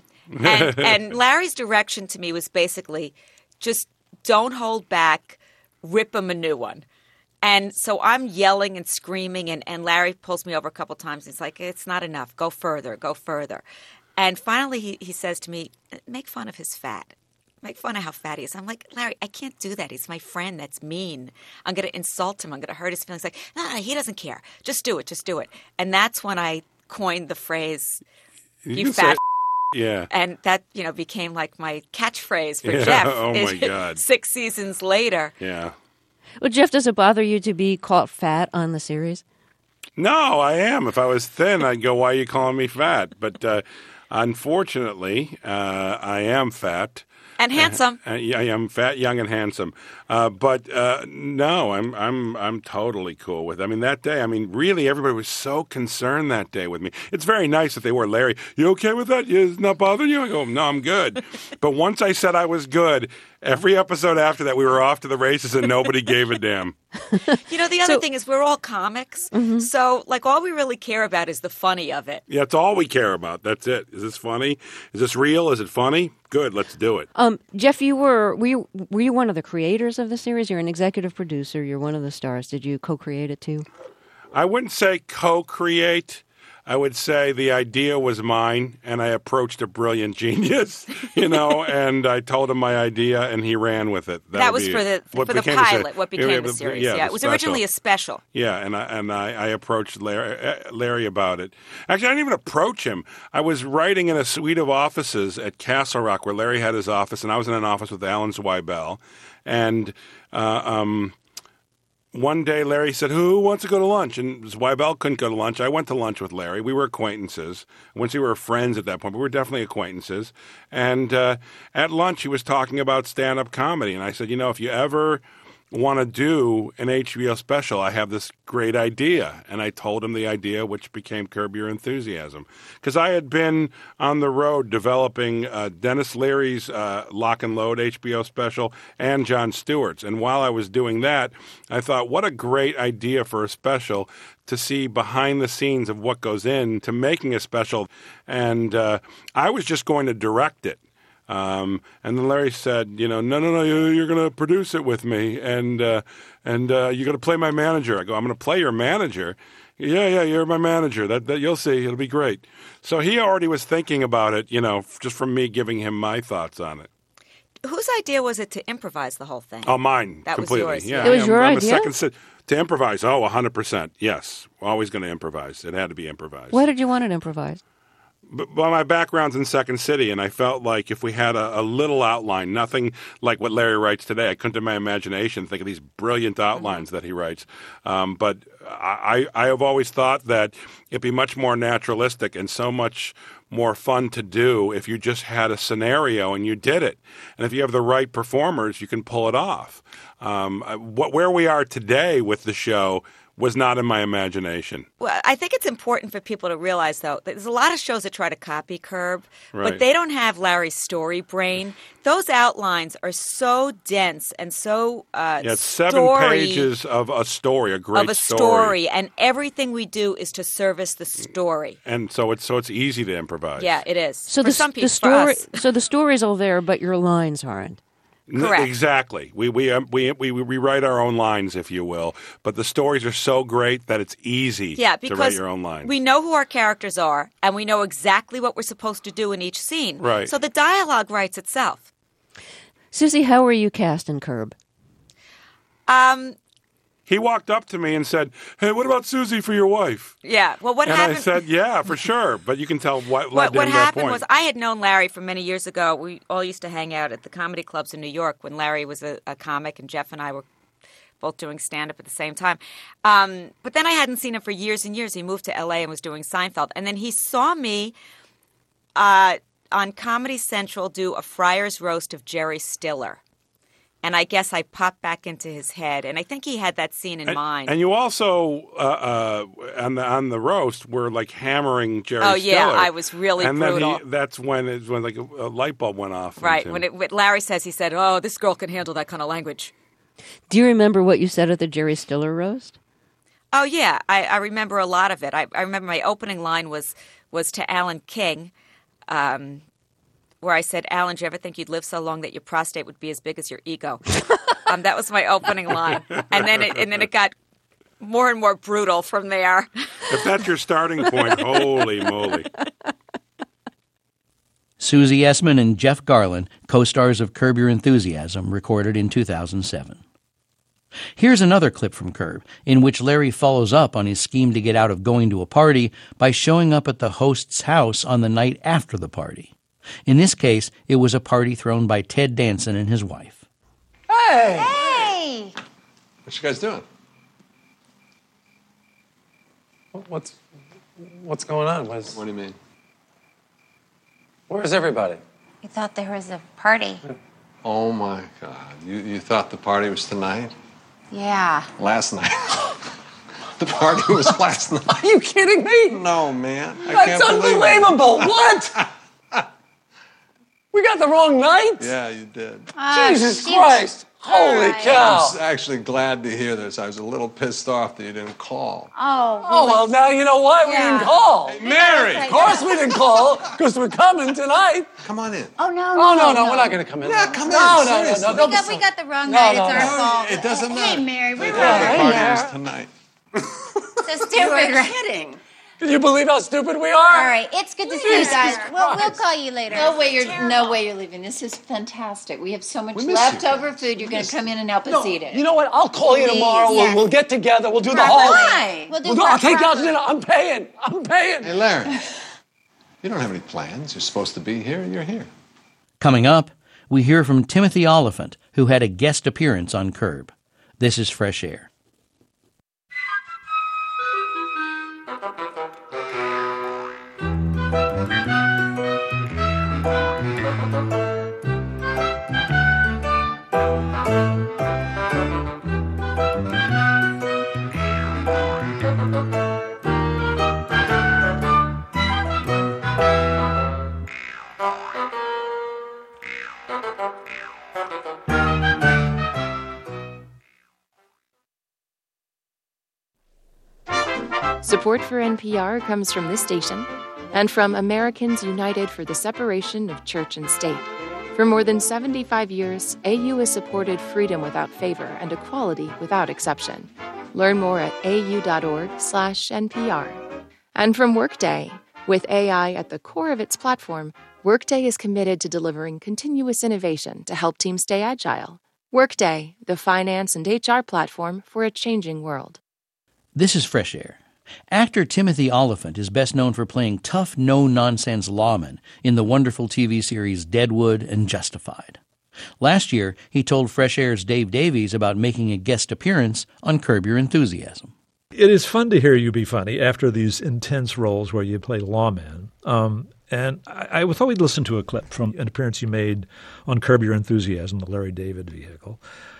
And Larry's direction to me was basically just don't hold back, rip him a new one. And so I'm yelling and screaming, and Larry pulls me over a couple times. He's like, it's not enough. Go further, go further. And finally he says to me, make fun of his fat. Make fun of how fat he is. I'm like, Larry, I can't do that. He's my friend. That's mean. I'm going to insult him. I'm going to hurt his feelings. Like, no, he doesn't care. Just do it. Just do it. And that's when I coined the phrase, you fat. Yeah. And that, became like my catchphrase for Jeff. Oh, my God. 6 seasons later. Yeah. Well, Jeff, does it bother you to be called fat on the series? No, I am. If I was thin, I'd go, why are you calling me fat? But unfortunately, I am fat. And handsome. Yeah, I am fat, young, and handsome. But no, I'm totally cool with it. I mean, that day, really, everybody was so concerned that day with me. It's very nice that they were, Larry, you okay with that? It's not bothering you? I go, no, I'm good. But once I said I was good, every episode after that, we were off to the races and nobody gave a damn. The other thing is we're all comics. Mm-hmm. So, all we really care about is the funny of it. Yeah, it's all we care about. That's it. Is this funny? Is this real? Is it funny? Good, let's do it. Jeff, were you one of the creators of the series? You're an executive producer. You're one of the stars. Did you co-create it too? I wouldn't say co-create. I would say the idea was mine, and I approached a brilliant genius, and I told him my idea, and he ran with it. That was for the pilot, what became the series. Yeah, it was originally a special. Yeah, and I approached Larry about it. Actually, I didn't even approach him. I was writing in a suite of offices at Castle Rock where Larry had his office, and I was in an office with Alan Zweibel, and one day, Larry said, who wants to go to lunch? And Zweibel couldn't go to lunch. I went to lunch with Larry. We were acquaintances. Once we were friends at that point, but we were definitely acquaintances. And at lunch, he was talking about stand-up comedy. And I said, if you ever want to do an HBO special, I have this great idea. And I told him the idea, which became Curb Your Enthusiasm. Because I had been on the road developing Dennis Leary's Lock and Load HBO special and Jon Stewart's. And while I was doing that, I thought, what a great idea for a special to see behind the scenes of what goes into making a special. And I was just going to direct it. And then Larry said, no, you're going to produce it with me, and you're going to play my manager. I go, I'm going to play your manager? Yeah, you're my manager. That you'll see. It'll be great. So he already was thinking about it, just from me giving him my thoughts on it. Whose idea was it to improvise the whole thing? Oh, mine. That completely. was yours. Yeah, it was your idea? To improvise. 100%. Yes. We're always going to improvise. It had to be improvised. Why did you want it improvised? Well, my background's in Second City, and I felt like if we had a little outline, nothing like what Larry writes today, I couldn't in my imagination think of these brilliant outlines that he writes. But I have always thought that it'd be much more naturalistic and so much more fun to do if you just had a scenario and you did it. And if you have the right performers, you can pull it off. Where we are today with the show was not in my imagination. Well, I think it's important for people to realize, though, that there's a lot of shows that try to copy Curb, right, but they don't have Larry's story brain. Those outlines are so dense and so it's 7 pages of a story, a great story, and everything we do is to service the story. And so it's easy to improvise. Yeah, it is. So for some people, for us. So the story's all there, but your lines aren't. Correct. Exactly. We write our own lines, if you will, but the stories are so great that it's easy to write your own lines. We know who our characters are, and we know exactly what we're supposed to do in each scene. Right. So the dialogue writes itself. Susie, how were you cast in Curb? He walked up to me and said, "Hey, what about Susie for your wife?" Yeah. Well, what happened? And I said, "Yeah, for sure." But you can tell what led to that happened point. was I had known Larry from many years ago. We all used to hang out at the comedy clubs in New York when Larry was a comic, and Jeff and I were both doing stand-up at the same time. But then I hadn't seen him for years and years. He moved to L.A. and was doing Seinfeld. And then he saw me on Comedy Central do a Friar's Roast of Jerry Stiller. And I guess I popped back into his head, and I think he had that scene in mind. And you also, on the roast, were like hammering Jerry Stiller. Oh, yeah, I was really brutal. And then that's when like a light bulb went off. Right, when Larry says, he said, "Oh, this girl can handle that kind of language." Do you remember what you said at the Jerry Stiller roast? Oh, yeah, I remember a lot of it. I remember my opening line was to Alan King, where I said, "Alan, do you ever think you'd live so long that your prostate would be as big as your ego?" That was my opening line, and then it got more and more brutal from there. If that's your starting point, holy moly! Susie Essman and Jeff Garlin, co-stars of Curb Your Enthusiasm, recorded in 2007. Here's another clip from Curb, in which Larry follows up on his scheme to get out of going to a party by showing up at the host's house on the night after the party. In this case, it was a party thrown by Ted Danson and his wife. Hey! Hey! What you guys doing? What's going on? What do you mean? Where's everybody? We thought there was a party. Oh my God! You thought the party was tonight? Yeah. Last night. The party was last night. Are you kidding me? No, man. That's unbelievable. What? We got the wrong night? Yeah, you did. Jesus Christ. Holy cow. I was actually glad to hear this. I was a little pissed off that you didn't call. Oh, well, now you know why we didn't call. Hey, Mary! Of course we didn't call, because we're coming tonight. Come on in. Oh, no, We're not going to come in. Yeah, come in. No. We got the wrong night. It's our fault. It doesn't matter. Hey, Mary, we were The party is tonight. so stupid, right? Kidding. Can you believe how stupid we are? All right, it's good to see you guys. We'll call you later. No way you're leaving. This is fantastic. We have so much We miss you leftover guys. food. You're going to come in and help us eat it. You know what? I'll call you tomorrow. Please. We'll get together. We'll do the Properly. whole. I'll take you out to dinner. I'm paying. Hey, Larry, you don't have any plans. You're supposed to be here. You're here. Coming up, we hear from Timothy Olyphant, who had a guest appearance on Curb. This is Fresh Air. Support for NPR comes from this station and from Americans United for the Separation of Church and State. For more than 75 years, AU has supported freedom without favor and equality without exception. Learn more at au.org/NPR. And from Workday, with AI at the core of its platform, Workday is committed to delivering continuous innovation to help teams stay agile. Workday, the finance and HR platform for a changing world. This is Fresh Air. Actor Timothy Olyphant is best known for playing tough, no-nonsense lawmen in the wonderful TV series Deadwood and Justified. Last year, he told Fresh Air's Dave Davies about making a guest appearance on Curb Your Enthusiasm. It is fun to hear you be funny after these intense roles where you play lawmen. And I thought we'd listen to a clip from an appearance you made on Curb Your Enthusiasm, the Larry David vehicle.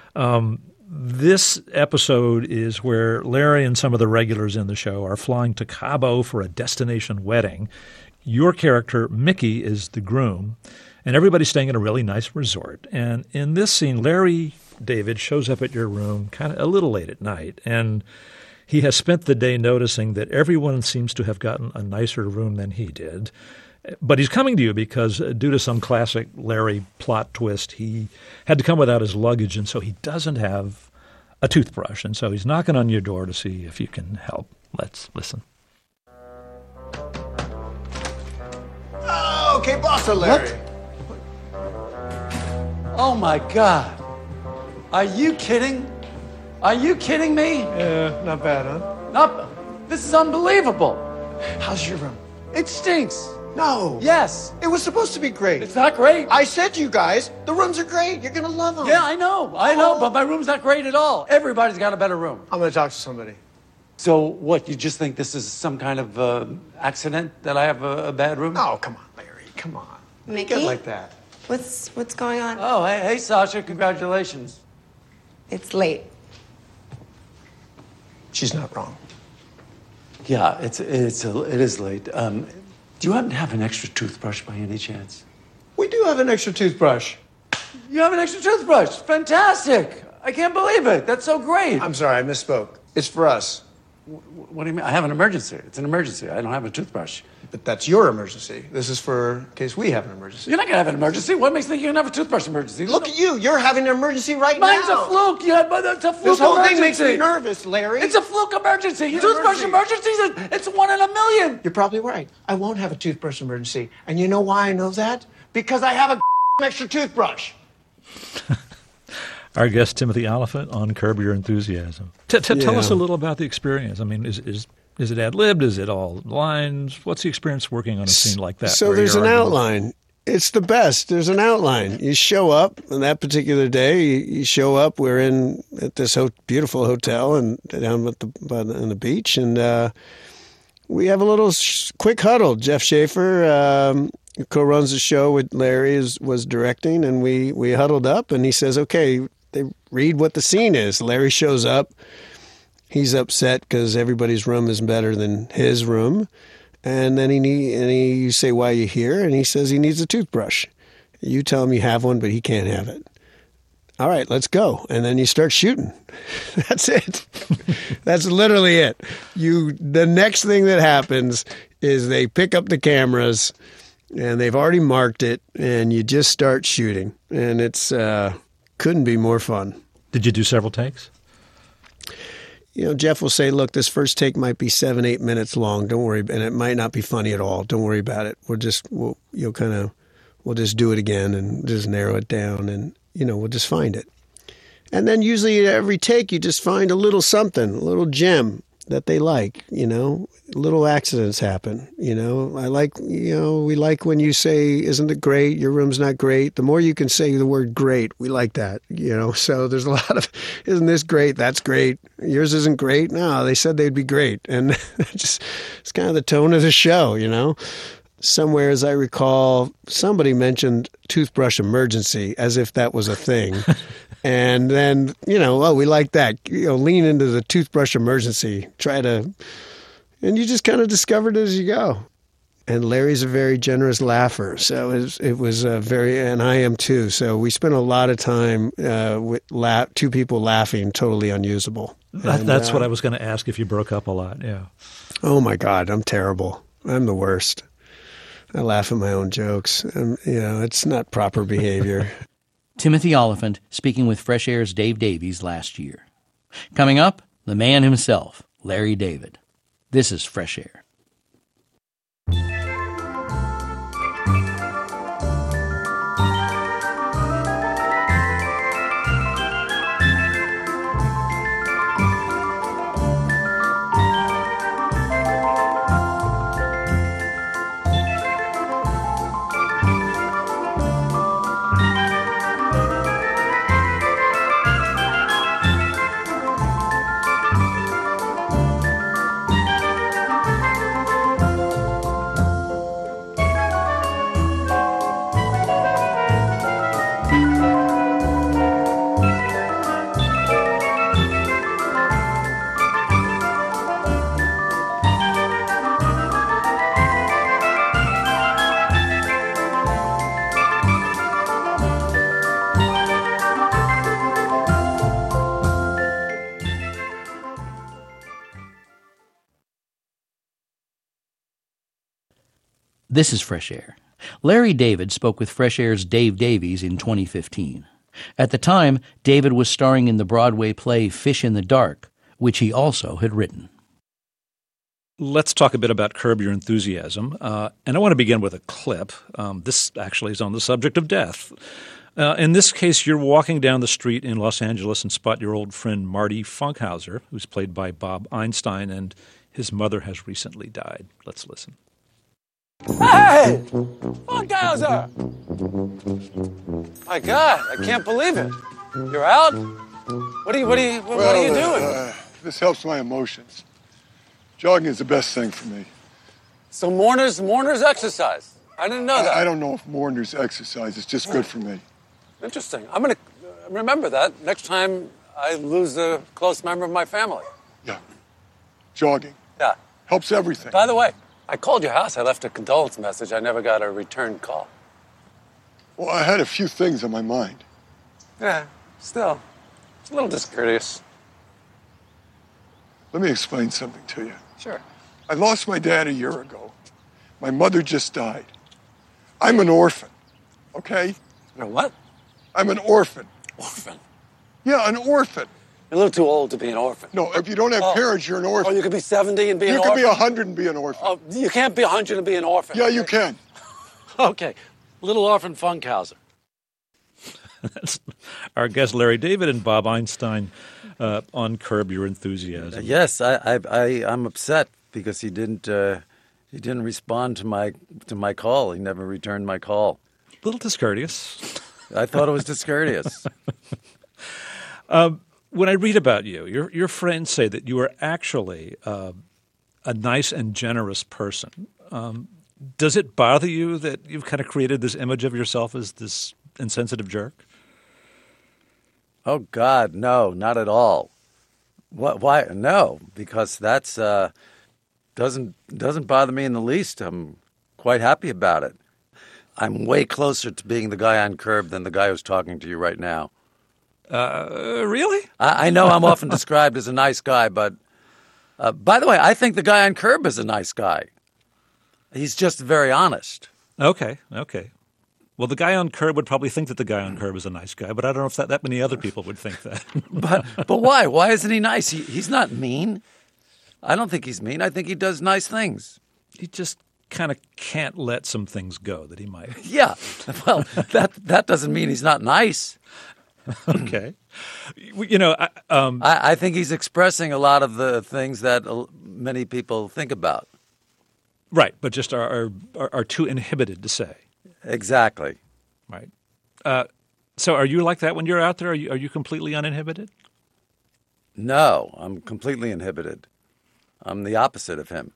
This episode is where Larry and some of the regulars in the show are flying to Cabo for a destination wedding. Your character, Mickey, is the groom, and everybody's staying in a really nice resort. And in this scene, Larry David shows up at your room kind of a little late at night, and he has spent the day noticing that everyone seems to have gotten a nicer room than he did. But he's coming to you because due to some classic Larry plot twist, he had to come without his luggage, and so he doesn't have a toothbrush. And so he's knocking on your door to see if you can help. Let's listen. Oh, okay, bossa, Larry. Oh my God. Are you kidding? Are you kidding me? Yeah, not bad, huh? This is unbelievable. How's your room? It stinks. No. Yes. It was supposed to be great. It's not great. I said to you guys, the rooms are great. You're going to love them. Yeah, I know, but my room's not great at all. Everybody's got a better room. I'm going to talk to somebody. So what, you just think this is some kind of accident that I have a bad room? Oh, come on, Larry. Come on. Mickey? Get like that. What's going on? Oh, hey, Sasha, congratulations. It's late. She's not wrong. Yeah, it is late. Do you happen to have an extra toothbrush by any chance? We do have an extra toothbrush. You have an extra toothbrush. Fantastic. I can't believe it. That's so great. I'm sorry, I misspoke. It's for us. What do you mean? I have an emergency. It's an emergency. I don't have a toothbrush. But that's your emergency. This is for in case we have an emergency. You're not going to have an emergency. What makes you think you're going to have a toothbrush emergency? Look at you. You're having an emergency right Mine's now. a fluke. Yeah, but it's a fluke This whole emergency. thing makes me nervous, Larry. It's a fluke emergency. Toothbrush emergencies, it's 1 in a million. You're probably right. I won't have a toothbrush emergency. And you know why I know that? Because I have a extra toothbrush. Our guest, Timothy Olyphant, on Curb Your Enthusiasm. Tell us a little about the experience. I mean, is it ad-libbed? Is it all lines? What's the experience working on a scene like that? So there's an outline. It's the best. There's an outline. You show up on that particular day. You show up. We're at this beautiful hotel and down on the beach, and we have a little quick huddle. Jeff Schaefer, who co-runs the show with Larry, was directing, and we huddled up, and he says, "Okay." They read what the scene is. Larry shows up. He's upset because everybody's room is better than his room. And then you say, why are you here? And he says he needs a toothbrush. You tell him you have one, but he can't have it. All right, let's go. And then you start shooting. That's it. That's literally it. The next thing that happens is they pick up the cameras and they've already marked it, and you just start shooting. And it's couldn't be more fun. Did you do several takes? Jeff will say, look, this first take might be 7-8 minutes long. Don't worry. And it might not be funny at all. Don't worry about it. We'll just do it again and just narrow it down, and, we'll just find it. And then usually at every take, you just find a little something, a little gem that they like, little accidents happen, I like, we like when you say, isn't it great? Your room's not great. The more you can say the word great, we like that, so there's a lot of, isn't this great? That's great. Yours isn't great. No, they said they'd be great. And it's kind of the tone of the show, Somewhere, as I recall, somebody mentioned toothbrush emergency as if that was a thing. And then, we like that. Lean into the toothbrush emergency. And you just kind of discovered it as you go. And Larry's a very generous laugher. So it was and I am too. So we spent a lot of time with two people laughing, totally unusable. That's what I was going to ask, if you broke up a lot. Yeah. Oh, my God. I'm terrible. I'm the worst. I laugh at my own jokes. It's not proper behavior. Timothy Olyphant speaking with Fresh Air's Dave Davies last year. Coming up, the man himself, Larry David. This is Fresh Air. This is Fresh Air. Larry David spoke with Fresh Air's Dave Davies in 2015. At the time, David was starring in the Broadway play Fish in the Dark, which he also had written. Let's talk a bit about Curb Your Enthusiasm. And I want to begin with a clip. This actually is on the subject of death. In this case, you're walking down the street in Los Angeles and spot your old friend Marty Funkhauser, who's played by Bob Einstein, and his mother has recently died. Let's listen. Hey! Funkhauser! My God, I can't believe it. You're out? What are you doing? This helps my emotions. Jogging is the best thing for me. So mourners exercise. I didn't know that. I don't know if Morner's exercise is just good for me. Interesting. I'm going to remember that next time I lose a close member of my family. Yeah. Jogging. Yeah. Helps everything. By the way, I called your house. I left a condolence message. I never got a return call. Well, I had a few things on my mind. Yeah, still. It's a little discourteous. Let me explain something to you. Sure. I lost my dad a year ago. My mother just died. I'm an orphan, okay? You're what? I'm an orphan. Orphan? Yeah, an orphan. You're a little too old to be an orphan. No, if you don't have parents, you're an orphan. Oh, you could be 70 and be an orphan? You could be 100 and be an orphan. Oh, you can't be 100 and be an orphan. Yeah, you can. Okay. Little orphan Funkhauser. That's our guest Larry David and Bob Einstein on Curb Your Enthusiasm. Yes, I'm upset because he didn't respond to my call. He never returned my call. A little discourteous. I thought it was discourteous. When I read about you, your friends say that you are actually a nice and generous person. Does it bother you that you've kind of created this image of yourself as this insensitive jerk? Oh God, no, not at all. What? Why? No, because that's doesn't bother me in the least. I'm quite happy about it. I'm way closer to being the guy on Curb than the guy who's talking to you right now. Really? I know I'm often described as a nice guy, but by the way, I think the guy on Curb is a nice guy. He's just very honest. Okay. Well, the guy on Curb would probably think that the guy on Curb is a nice guy, but I don't know if that many other people would think that. But why? Why isn't he nice? He's not mean. I don't think he's mean. I think he does nice things. He just kind of can't let some things go that he might. Yeah. Well, that doesn't mean he's not nice. Okay. You know, I think he's expressing a lot of the things that many people think about. Right, but just are too inhibited to say. Exactly. Right. So are you like that when you're out there? Are you completely uninhibited? No, I'm completely inhibited. I'm the opposite of him.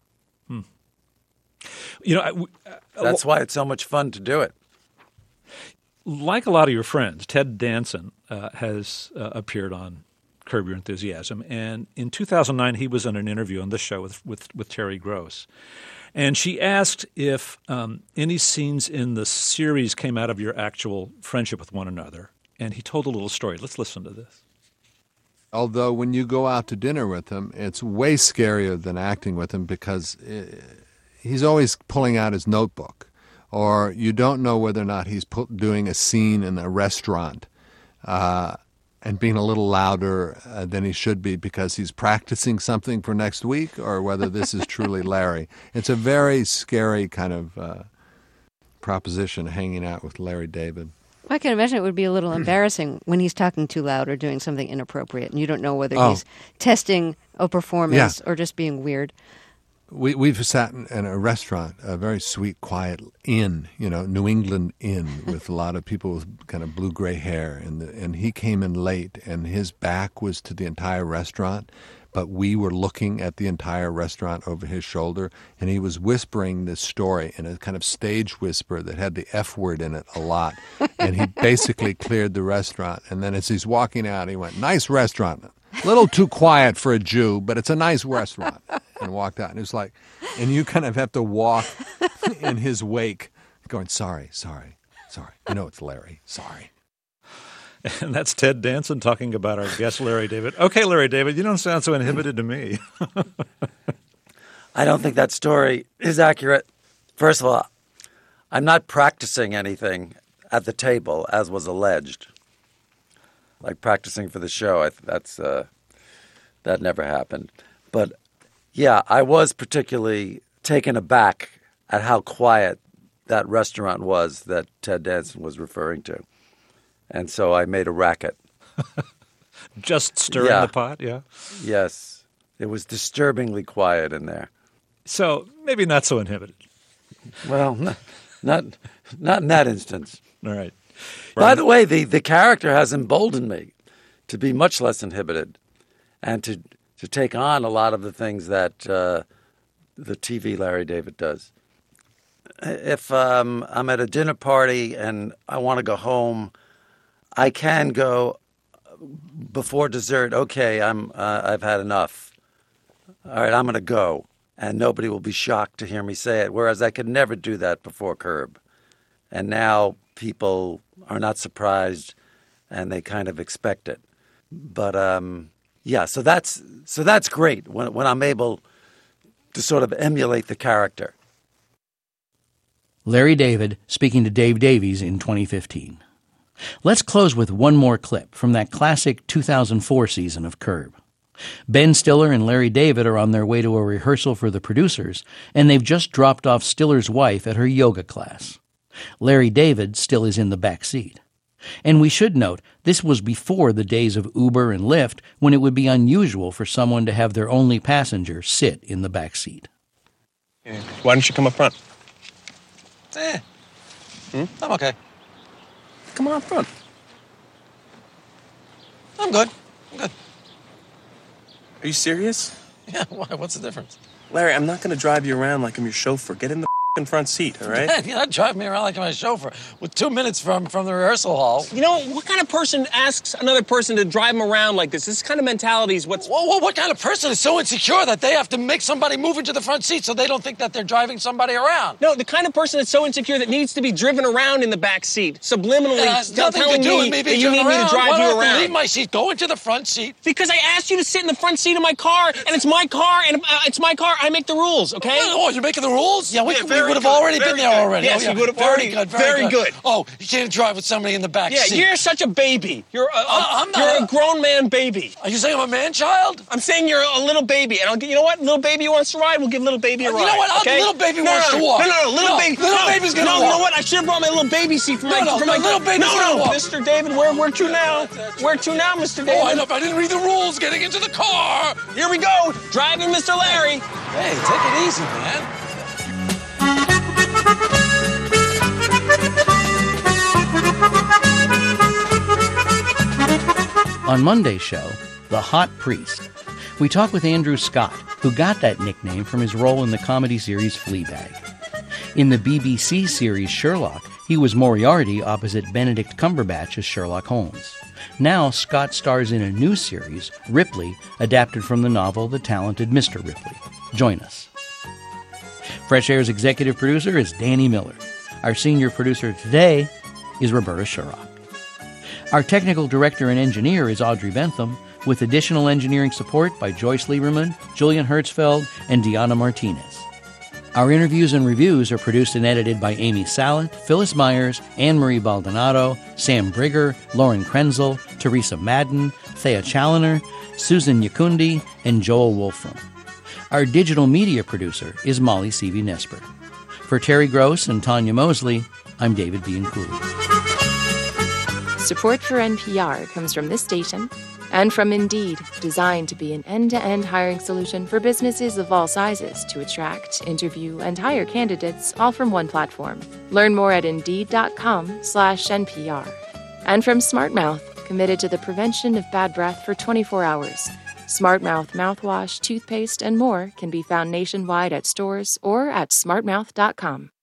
You know, that's why it's so much fun to do it. Like a lot of your friends, Ted Danson has appeared on Curb Your Enthusiasm, and in 2009 he was in an interview on this show with Terry Gross, and she asked if any scenes in the series came out of your actual friendship with one another, and he told a little story. Let's listen to this. Although when you go out to dinner with him, it's way scarier than acting with him because he's always pulling out his notebook, or you don't know whether or not he's doing a scene in a restaurant and being a little louder than he should be because he's practicing something for next week, or whether this is truly Larry. It's a very scary kind of proposition, hanging out with Larry David. I can imagine it would be a little embarrassing when he's talking too loud or doing something inappropriate, and you don't know whether he's testing a performance or just being weird. We've sat in a restaurant, a very sweet, quiet inn, New England inn, with a lot of people with kind of blue-gray hair. And he came in late, and his back was to the entire restaurant, but we were looking at the entire restaurant over his shoulder, and he was whispering this story in a kind of stage whisper that had the F word in it a lot. And he basically cleared the restaurant. And then as he's walking out, he went, "Nice restaurant. A little too quiet for a Jew, but it's a nice restaurant," and walked out. And it was like, and you kind of have to walk in his wake going, sorry. It's Larry. Sorry. And that's Ted Danson talking about our guest, Larry David. Okay, Larry David, you don't sound so inhibited to me. I don't think that story is accurate. First of all, I'm not practicing anything at the table, as was alleged. Like practicing for the show, that never happened. But yeah, I was particularly taken aback at how quiet that restaurant was that Ted Danson was referring to. And so I made a racket. Just stirring the pot, yeah? Yes. It was disturbingly quiet in there. So maybe not so inhibited. Well, not in that instance. All right. By the way, the character has emboldened me to be much less inhibited and to take on a lot of the things that the TV Larry David does. if I'm at a dinner party and I want to go home, I can go before dessert. Okay, I've had enough. All right, I'm going to go, and nobody will be shocked to hear me say it. Whereas I could never do that before Curb, and now people are not surprised, and they kind of expect it. But yeah, so that's great when I'm able to sort of emulate the character. Larry David speaking to Dave Davies in 2015. Let's close with one more clip from that classic 2004 season of Curb. Ben Stiller and Larry David are on their way to a rehearsal for the producers, and they've just dropped off Stiller's wife at her yoga class. Larry David still is in the back seat. And we should note, this was before the days of Uber and Lyft, when it would be unusual for someone to have their only passenger sit in the back seat. Why don't you come up front? I'm okay. Come on up front. I'm good. Are you serious? Yeah, why? What's the difference? Larry, I'm not going to drive you around like I'm your chauffeur. Get in the front seat, all right? You're not driving me around like I'm a chauffeur. With 2 minutes from the rehearsal hall. You know, what kind of person asks another person to drive them around like this? This kind of mentality is what's... What kind of person is so insecure that they have to make somebody move into the front seat so they don't think that they're driving somebody around? No, the kind of person that's so insecure that needs to be driven around in the back seat, subliminally telling me that you need me to drive you around. Leave my seat, go into the front seat. Because I asked you to sit in the front seat of my car, and it's my car, and it's my car. I make the rules, okay? Oh, you're making the rules? Yeah, we would have already been there already. Yes, you would have already. Very good. Oh, you can't drive with somebody in the back seat. Yeah, you're such a baby. You're a grown man baby. Are you saying I'm a man-child? I'm saying you're a little baby, and you know what? Little baby wants to ride. We'll give little baby a ride. You know what? Okay? Little baby wants to walk. No, little baby. Little baby's gonna walk. No, you know what? I should have brought my little baby seat for my. Little baby's gonna walk. Mr. David, where to now? Where to now, Mr. David? Oh, I know. I didn't read the rules. Getting into the car. Here we go. Driving, Mr. Larry. Hey, take it easy, man. On Monday's show, The Hot Priest, we talk with Andrew Scott, who got that nickname from his role in the comedy series Fleabag. In the BBC series Sherlock, he was Moriarty opposite Benedict Cumberbatch as Sherlock Holmes. Now Scott stars in a new series, Ripley, adapted from the novel The Talented Mr. Ripley. Join us. Fresh Air's executive producer is Danny Miller. Our senior producer today is Roberta Sherrock. Our technical director and engineer is Audrey Bentham, with additional engineering support by Joyce Lieberman, Julian Hertzfeld, and Deanna Martinez. Our interviews and reviews are produced and edited by Amy Salet, Phyllis Myers, Anne-Marie Baldonado, Sam Brigger, Lauren Krenzel, Teresa Madden, Thea Challoner, Susan Yakundi, and Joel Wolfram. Our digital media producer is Molly Seavey-Nesper. For Terry Gross and Tanya Mosley, I'm David Bianculli. Support for NPR comes from this station and from Indeed, designed to be an end-to-end hiring solution for businesses of all sizes to attract, interview, and hire candidates all from one platform. Learn more at Indeed.com/NPR. And from SmartMouth, committed to the prevention of bad breath for 24 hours. SmartMouth mouthwash, toothpaste, and more can be found nationwide at stores or at smartmouth.com.